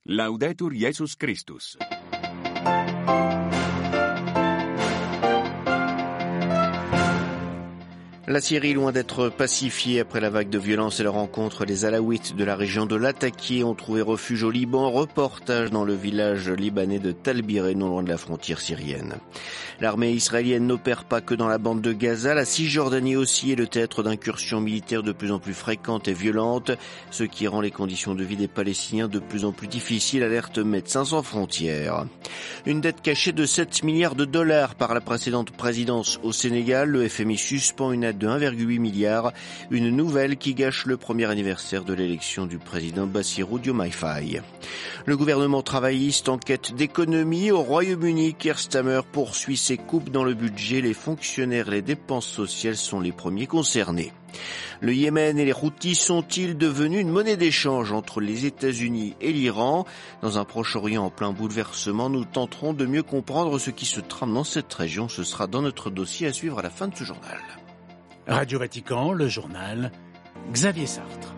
Laudetur Jesus Christus. La Syrie, loin d'être pacifiée après la vague de violence et la rencontre, les Alaouites de la région de Latakia ont trouvé refuge au Liban. Reportage dans le village libanais de Talbiré, non loin de la frontière syrienne. L'armée israélienne n'opère pas que dans la bande de Gaza. La Cisjordanie aussi est le théâtre d'incursions militaires de plus en plus fréquentes et violentes, ce qui rend les conditions de vie des Palestiniens de plus en plus difficiles, alerte Médecins sans frontières. Une dette cachée de 7 milliards de dollars par la précédente présidence au Sénégal. Le FMI suspend une aide de 1,8 milliard, une nouvelle qui gâche le premier anniversaire de l'élection du président Bassirou Diomaye Faye. Le gouvernement travailliste en quête d'économie au Royaume-Uni. Keir Starmer poursuit ses coupes dans le budget. Les fonctionnaires et les dépenses sociales sont les premiers concernés. Le Yémen et les Houthis sont-ils devenus une monnaie d'échange entre les États-Unis et l'Iran? Dans un Proche-Orient en plein bouleversement, nous tenterons de mieux comprendre ce qui se trame dans cette région. Ce sera dans notre dossier à suivre à la fin de ce journal. Radio Vatican, le journal, Xavier Sartre.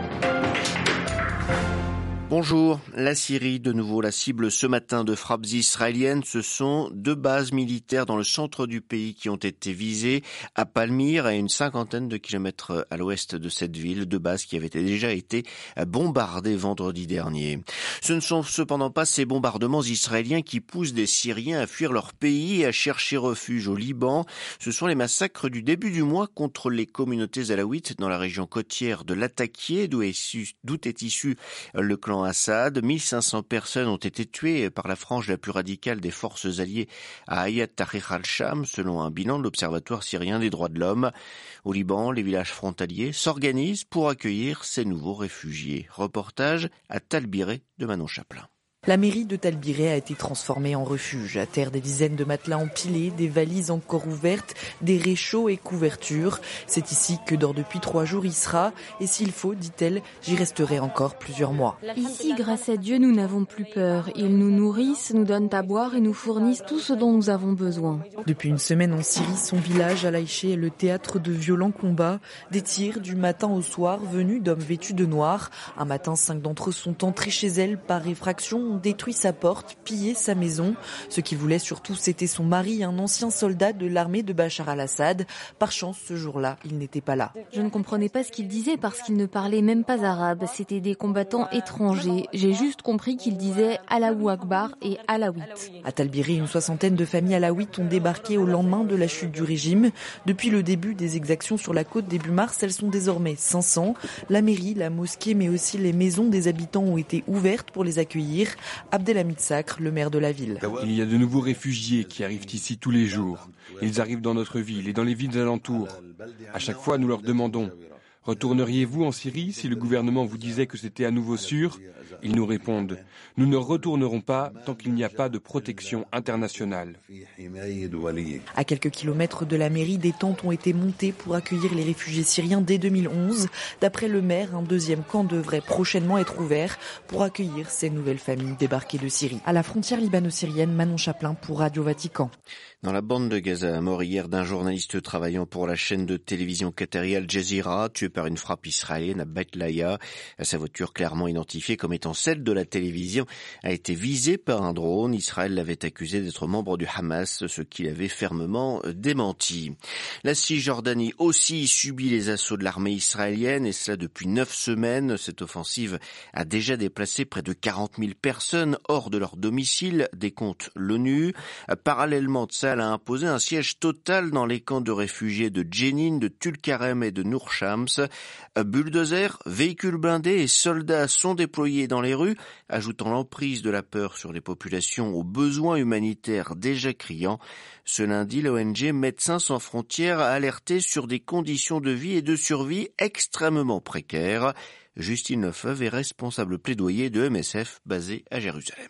Bonjour, la Syrie, de nouveau la cible ce matin de frappes israéliennes. Ce sont 2 bases militaires dans le centre du pays qui ont été visées, à Palmyre, à une cinquantaine de kilomètres à l'ouest de cette ville, 2 bases qui avaient déjà été bombardées vendredi dernier. Ce ne sont cependant pas ces bombardements israéliens qui poussent des Syriens à fuir leur pays et à chercher refuge au Liban. Ce sont les massacres du début du mois contre les communautés alaouites dans la région côtière de Latakia, d'où est issu le clan Assad. 1500 personnes ont été tuées par la frange la plus radicale des forces alliées à Hayat Tahrir al-Sham, selon un bilan de l'Observatoire syrien des droits de l'homme. Au Liban, les villages frontaliers s'organisent pour accueillir ces nouveaux réfugiés. Reportage à Talbiré de Manon Chaplin. La mairie de Talbiré a été transformée en refuge. À terre, des dizaines de matelas empilés, des valises encore ouvertes, des réchauds et couvertures. C'est ici que dort depuis 3 jours Isra. Et s'il faut, dit-elle, j'y resterai encore plusieurs mois. Ici, grâce à Dieu, nous n'avons plus peur. Ils nous nourrissent, nous donnent à boire et nous fournissent tout ce dont nous avons besoin. Depuis une semaine en Syrie, son village, Al-Aïché, est le théâtre de violents combats. Des tirs du matin au soir venus d'hommes vêtus de noir. Un matin, 5 d'entre eux sont entrés chez elle par effraction, ont détruit sa porte, pillé sa maison. Ce qu'il voulait surtout, c'était son mari, un ancien soldat de l'armée de Bachar al-Assad. Par chance, ce jour-là, il n'était pas là. Je ne comprenais pas ce qu'il disait parce qu'il ne parlait même pas arabe. C'était des combattants étrangers. J'ai juste compris qu'il disait Allahu Akbar et Alaouite. À Talbiré, une 60aine de familles alaouites ont débarqué au lendemain de la chute du régime. Depuis le début des exactions sur la côte début mars, elles sont désormais 500. La mairie, la mosquée, mais aussi les maisons des habitants ont été ouvertes pour les accueillir. Abdelhamid Sakr, le maire de la ville. Il y a de nouveaux réfugiés qui arrivent ici tous les jours. Ils arrivent dans notre ville et dans les villes alentours. À chaque fois, nous leur demandons « Retourneriez-vous en Syrie si le gouvernement vous disait que c'était à nouveau sûr ?» Ils nous répondent « Nous ne retournerons pas tant qu'il n'y a pas de protection internationale. » À quelques kilomètres de la mairie, des tentes ont été montées pour accueillir les réfugiés syriens dès 2011. D'après le maire, un 2e camp devrait prochainement être ouvert pour accueillir ces nouvelles familles débarquées de Syrie. À la frontière libano-syrienne, Manon Chaplin pour Radio Vatican. Dans la bande de Gaza, mort hier d'un journaliste travaillant pour la chaîne de télévision qatari Al Jazeera, tué par une frappe israélienne à Beit Laïa. Sa voiture, clairement identifiée comme étant celle de la télévision, a été visée par un drone. Israël l'avait accusé d'être membre du Hamas, ce qu'il avait fermement démenti. La Cisjordanie aussi subit les assauts de l'armée israélienne, et cela depuis 9 semaines. Cette offensive a déjà déplacé près de 40 000 personnes hors de leur domicile, décompte l'ONU. Parallèlement de ça, elle a imposé un siège total dans les camps de réfugiés de Jenin, de Tulkarem et de Nour Shams. Bulldozers, véhicules blindés et soldats sont déployés dans les rues, ajoutant l'emprise de la peur sur les populations aux besoins humanitaires déjà criants. Ce lundi, l'ONG Médecins sans frontières a alerté sur des conditions de vie et de survie extrêmement précaires. Justine Lefebvre est responsable plaidoyer de MSF basé à Jérusalem.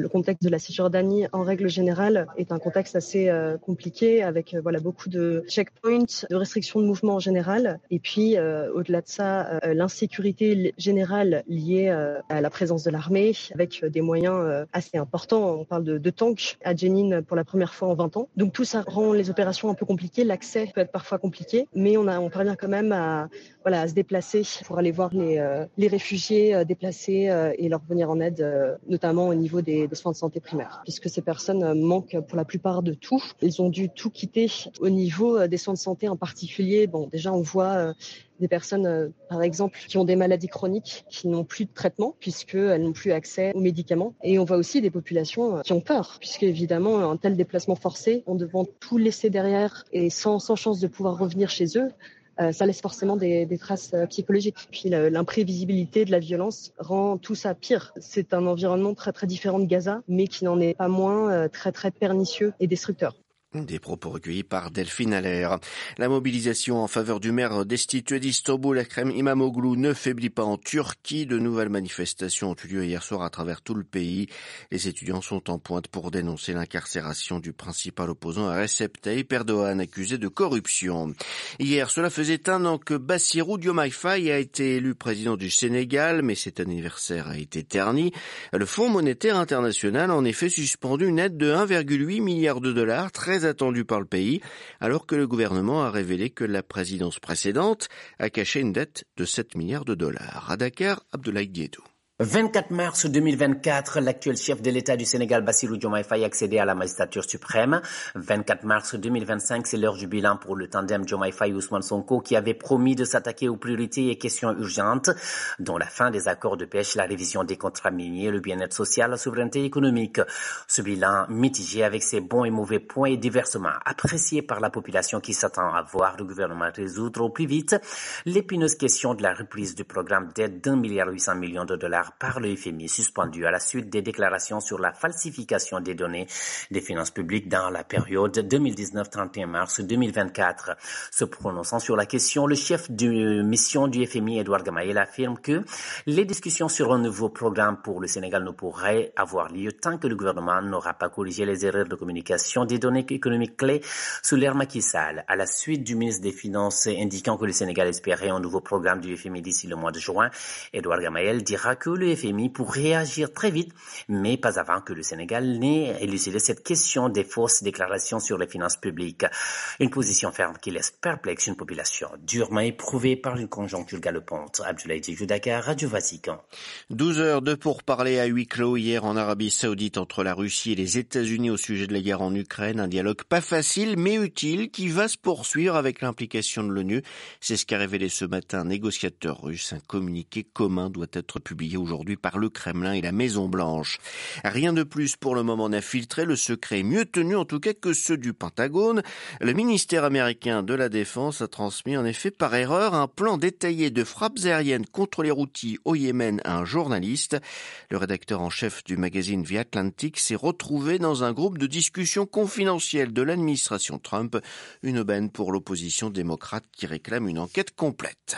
Le contexte de la Cisjordanie, en règle générale, est un contexte assez compliqué avec beaucoup de checkpoints, de restrictions de mouvement en général. Et puis, au-delà de ça, l'insécurité générale liée à la présence de l'armée avec des moyens assez importants. On parle de tanks à Jenin pour la première fois en 20 ans. Donc tout ça rend les opérations un peu compliquées. L'accès peut être parfois compliqué, mais on parvient quand même à se déplacer pour aller voir les réfugiés déplacés et leur venir en aide, notamment au niveau des soins de santé primaires, puisque ces personnes manquent pour la plupart de tout. Ils ont dû tout quitter. Au niveau des soins de santé en particulier, déjà on voit des personnes, par exemple, qui ont des maladies chroniques, qui n'ont plus de traitement, puisqu'elles n'ont plus accès aux médicaments. Et on voit aussi des populations qui ont peur, puisque évidemment, un tel déplacement forcé, en devant tout laisser derrière et sans chance de pouvoir revenir chez eux, ça laisse forcément des traces psychologiques. Puis l'imprévisibilité de la violence rend tout ça pire. C'est un environnement très très différent de Gaza, mais qui n'en est pas moins très très pernicieux et destructeur. Des propos recueillis par Delphine Allaire. La mobilisation en faveur du maire destitué d'Istanbul, Ekrem İmamoğlu, ne faiblit pas en Turquie. De nouvelles manifestations ont eu lieu hier soir à travers tout le pays. Les étudiants sont en pointe pour dénoncer l'incarcération du principal opposant à Recep Tayyip Erdoğan, accusé de corruption. Hier, cela faisait un an que Bassirou Diomaye Faye a été élu président du Sénégal, mais cet anniversaire a été terni. Le Fonds monétaire international a en effet suspendu une aide de 1,8 milliard de dollars, très attendu par le pays, alors que le gouvernement a révélé que la présidence précédente a caché une dette de 7 milliards de dollars. À Dakar, Abdoulaye Diédou. 24 mars 2024, l'actuel chef de l'État du Sénégal, Bassirou Diomaye Faye, accédait à la magistrature suprême. 24 mars 2025, c'est l'heure du bilan pour le tandem Diomaye Faye-Ousmane Sonko qui avait promis de s'attaquer aux priorités et questions urgentes, dont la fin des accords de pêche, la révision des contrats miniers, le bien-être social, la souveraineté économique. Ce bilan mitigé avec ses bons et mauvais points est diversement apprécié par la population qui s'attend à voir le gouvernement résoudre au plus vite l'épineuse question de la reprise du programme d'aide d'1,8 milliard de dollars par le FMI, suspendu à la suite des déclarations sur la falsification des données des finances publiques dans la période 2019-31 mars 2024. Se prononçant sur la question, le chef de mission du FMI, Edouard Gamaïel, affirme que les discussions sur un nouveau programme pour le Sénégal ne pourraient avoir lieu tant que le gouvernement n'aura pas corrigé les erreurs de communication des données économiques clés sous l'ère Macky Sall. À la suite du ministre des Finances indiquant que le Sénégal espérait un nouveau programme du FMI d'ici le mois de juin, Edouard Gamaïel dira que le FMI pour réagir très vite, mais pas avant que le Sénégal n'ait élucidé cette question des fausses déclarations sur les finances publiques. Une position ferme qui laisse perplexe une population durement éprouvée par une conjoncture galopante. Abdoulaye Diédou, Dakar, Radio Vatican. 12 heures de pourparlers à huis clos hier en Arabie Saoudite entre la Russie et les États-Unis au sujet de la guerre en Ukraine. Un dialogue pas facile mais utile qui va se poursuivre avec l'implication de l'ONU. C'est ce qu'a révélé ce matin un négociateur russe. Un communiqué commun doit être publié aujourd'hui par le Kremlin et la Maison-Blanche. Rien de plus pour le moment n'a filtré. Le secret est mieux tenu en tout cas que ceux du Pentagone. Le ministère américain de la Défense a transmis en effet par erreur un plan détaillé de frappes aériennes contre les Houthis au Yémen à un journaliste. Le rédacteur en chef du magazine The Atlantic s'est retrouvé dans un groupe de discussion confidentielle de l'administration Trump, une aubaine pour l'opposition démocrate qui réclame une enquête complète.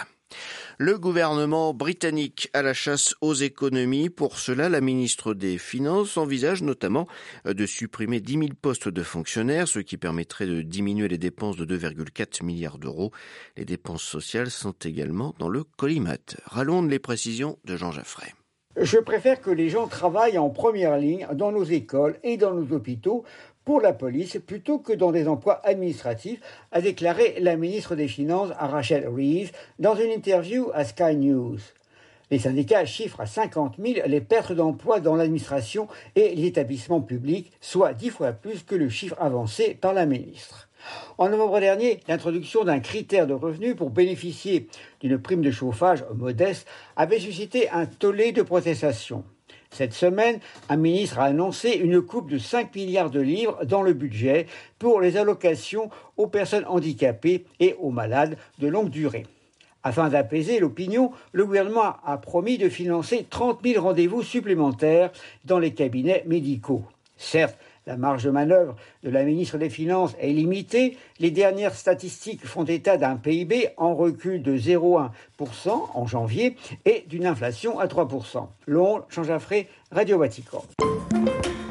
Le gouvernement britannique à la chasse aux économies. Pour cela, la ministre des Finances envisage notamment de supprimer 10 000 postes de fonctionnaires, ce qui permettrait de diminuer les dépenses de 2,4 milliards d'euros. Les dépenses sociales sont également dans le collimateur. À Londres, les précisions de Jean Jaffray. Je préfère que les gens travaillent en première ligne dans nos écoles et dans nos hôpitaux pour la police plutôt que dans des emplois administratifs, a déclaré la ministre des Finances Rachel Reeves dans une interview à Sky News. Les syndicats chiffrent à 50 000 les pertes d'emplois dans l'administration et les établissements publics, soit 10 fois plus que le chiffre avancé par la ministre. En novembre dernier, l'introduction d'un critère de revenu pour bénéficier d'une prime de chauffage modeste avait suscité un tollé de protestations. Cette semaine, un ministre a annoncé une coupe de 5 milliards de livres dans le budget pour les allocations aux personnes handicapées et aux malades de longue durée. Afin d'apaiser l'opinion, le gouvernement a promis de financer 30 000 rendez-vous supplémentaires dans les cabinets médicaux. Certes, la marge de manœuvre de la ministre des Finances est limitée. Les dernières statistiques font état d'un PIB en recul de 0,1% en janvier et d'une inflation à 3%. Londres, Jean Jaffray, Radio Vatican.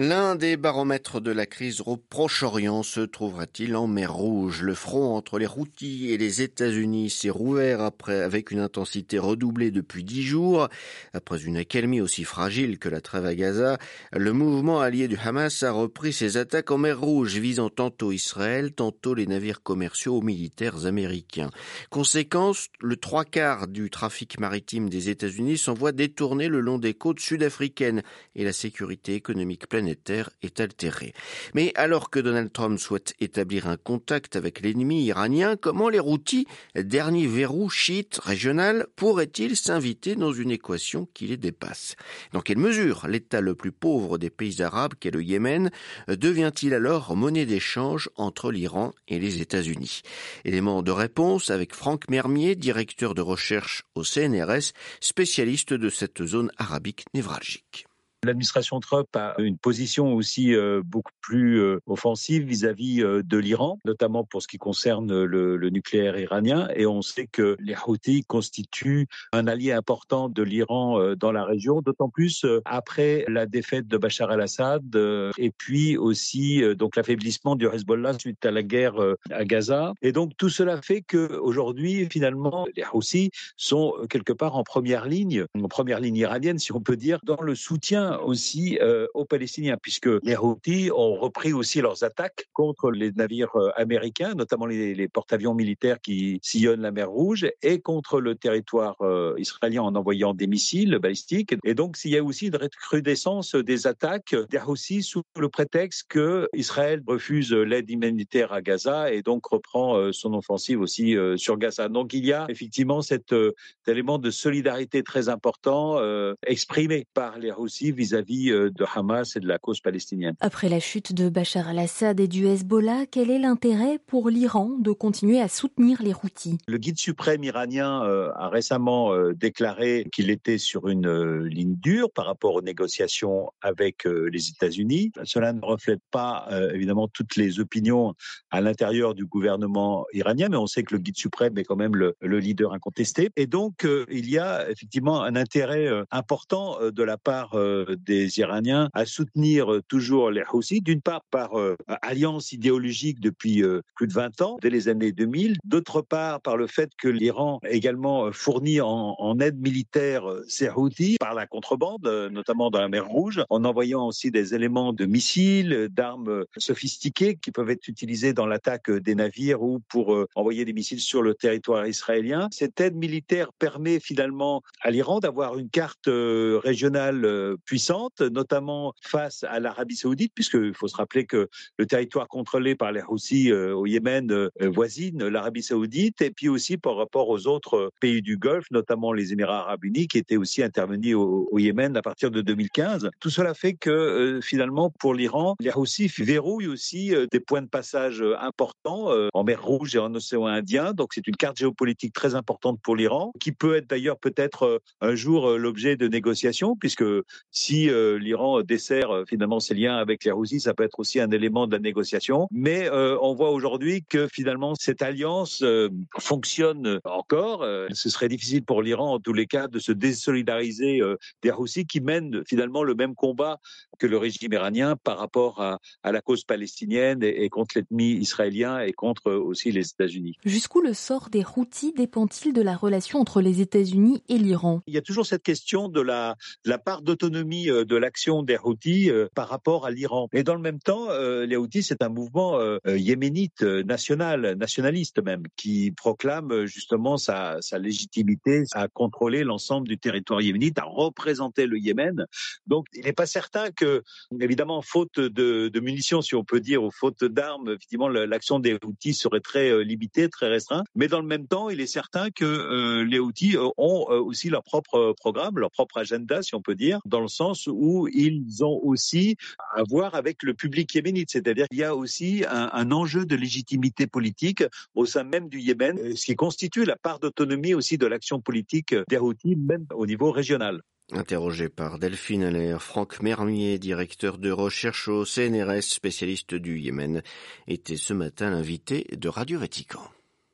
L'un des baromètres de la crise au Proche-Orient se trouvera-t-il en mer Rouge? Le front entre les Houthis et les États-Unis s'est rouvert avec une intensité redoublée depuis 10 jours. Après une accalmie aussi fragile que la trêve à Gaza, le mouvement allié du Hamas a repris ses attaques en mer Rouge, visant tantôt Israël, tantôt les navires commerciaux ou militaires américains. Conséquence, le 3/4 du trafic maritime des États-Unis s'envoie détourner le long des côtes sud-africaines et la sécurité économique planétaire est altérée. Mais alors que Donald Trump souhaite établir un contact avec l'ennemi iranien, comment les Houthis, dernier verrou chiite régional, pourraient-ils s'inviter dans une équation qui les dépasse? Dans quelle mesure l'État le plus pauvre des pays arabes, qu'est le Yémen, devient-il alors monnaie d'échange entre l'Iran et les États-Unis? Élément de réponse avec Franck Mermier, directeur de recherche au CNRS, spécialiste de cette zone arabique névralgique. L'administration Trump a une position aussi beaucoup plus offensive vis-à-vis de l'Iran, notamment pour ce qui concerne le nucléaire iranien. Et on sait que les Houthis constituent un allié important de l'Iran dans la région, d'autant plus après la défaite de Bachar el-Assad et puis aussi donc l'affaiblissement du Hezbollah suite à la guerre à Gaza. Et donc tout cela fait qu'aujourd'hui, finalement, les Houthis sont quelque part en première ligne iranienne, si on peut dire, dans le soutien aussi aux Palestiniens, puisque les Houthis ont repris aussi leurs attaques contre les navires américains, notamment les porte-avions militaires qui sillonnent la mer Rouge, et contre le territoire israélien en envoyant des missiles balistiques. Et donc, il y a aussi une recrudescence des attaques des Houthis sous le prétexte que Israël refuse l'aide humanitaire à Gaza et donc reprend son offensive aussi sur Gaza. Donc, il y a effectivement cet élément de solidarité très important exprimé par les Houthis vis-à-vis de Hamas et de la cause palestinienne. Après la chute de Bachar el-Assad et du Hezbollah, quel est l'intérêt pour l'Iran de continuer à soutenir les Houthis? Le guide suprême iranien a récemment déclaré qu'il était sur une ligne dure par rapport aux négociations avec les États-Unis. Cela ne reflète pas évidemment toutes les opinions à l'intérieur du gouvernement iranien, mais on sait que le guide suprême est quand même le leader incontesté. Et donc, il y a effectivement un intérêt important de la part des Iraniens à soutenir toujours les Houthis, d'une part par alliance idéologique depuis plus de 20 ans, dès les années 2000, d'autre part par le fait que l'Iran également fournit en aide militaire ces Houthis par la contrebande, notamment dans la mer Rouge, en envoyant aussi des éléments de missiles, d'armes sophistiquées qui peuvent être utilisées dans l'attaque des navires ou pour envoyer des missiles sur le territoire israélien. Cette aide militaire permet finalement à l'Iran d'avoir une carte régionale puissante, notamment face à l'Arabie saoudite, puisqu'il faut se rappeler que le territoire contrôlé par les Houthis au Yémen voisine l'Arabie saoudite, et puis aussi par rapport aux autres pays du Golfe, notamment les Émirats arabes unis, qui étaient aussi intervenus au Yémen à partir de 2015. Tout cela fait que finalement, pour l'Iran, les Houthis verrouillent aussi des points de passage importants en mer Rouge et en océan Indien. Donc c'est une carte géopolitique très importante pour l'Iran, qui peut être d'ailleurs peut-être un jour l'objet de négociations, puisque si l'Iran dessert finalement ses liens avec les Houthis, ça peut être aussi un élément de la négociation. Mais on voit aujourd'hui que finalement cette alliance fonctionne encore. Ce serait difficile pour l'Iran en tous les cas de se désolidariser des Houthis qui mènent finalement le même combat que le régime iranien par rapport à la cause palestinienne et contre l'ennemi israélien et contre aussi les États-Unis. Jusqu'où le sort des Houthis dépend-il de la relation entre les États-Unis et l'Iran? Il y a toujours cette question de la part d'autonomie de l'action des Houthis par rapport à l'Iran. Et dans le même temps, les Houthis, c'est un mouvement yéménite nationaliste même, qui proclame justement sa légitimité à contrôler l'ensemble du territoire yéménite, à représenter le Yémen. Donc, il n'est pas certain que, évidemment, faute de munitions, si on peut dire, ou faute d'armes, effectivement, l'action des Houthis serait très limitée, très restreinte. Mais dans le même temps, il est certain que les Houthis ont aussi leur propre programme, leur propre agenda, si on peut dire, dans le sens où ils ont aussi à voir avec le public yéménite. C'est-à-dire qu'il y a aussi un enjeu de légitimité politique au sein même du Yémen, ce qui constitue la part d'autonomie aussi de l'action politique des Houthis, même au niveau régional. Interrogé par Delphine Allaire, Franck Mermier, directeur de recherche au CNRS, spécialiste du Yémen, était ce matin l'invité de Radio Vatican.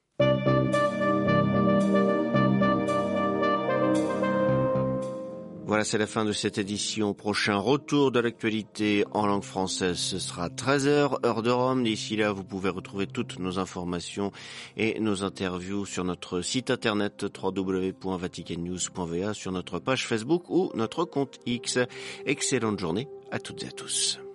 Voilà. Voilà, c'est la fin de cette édition. Prochain retour de l'actualité en langue française, ce sera 13h, heure de Rome. D'ici là, vous pouvez retrouver toutes nos informations et nos interviews sur notre site internet www.vaticannews.va, sur notre page Facebook ou notre compte X. Excellente journée à toutes et à tous.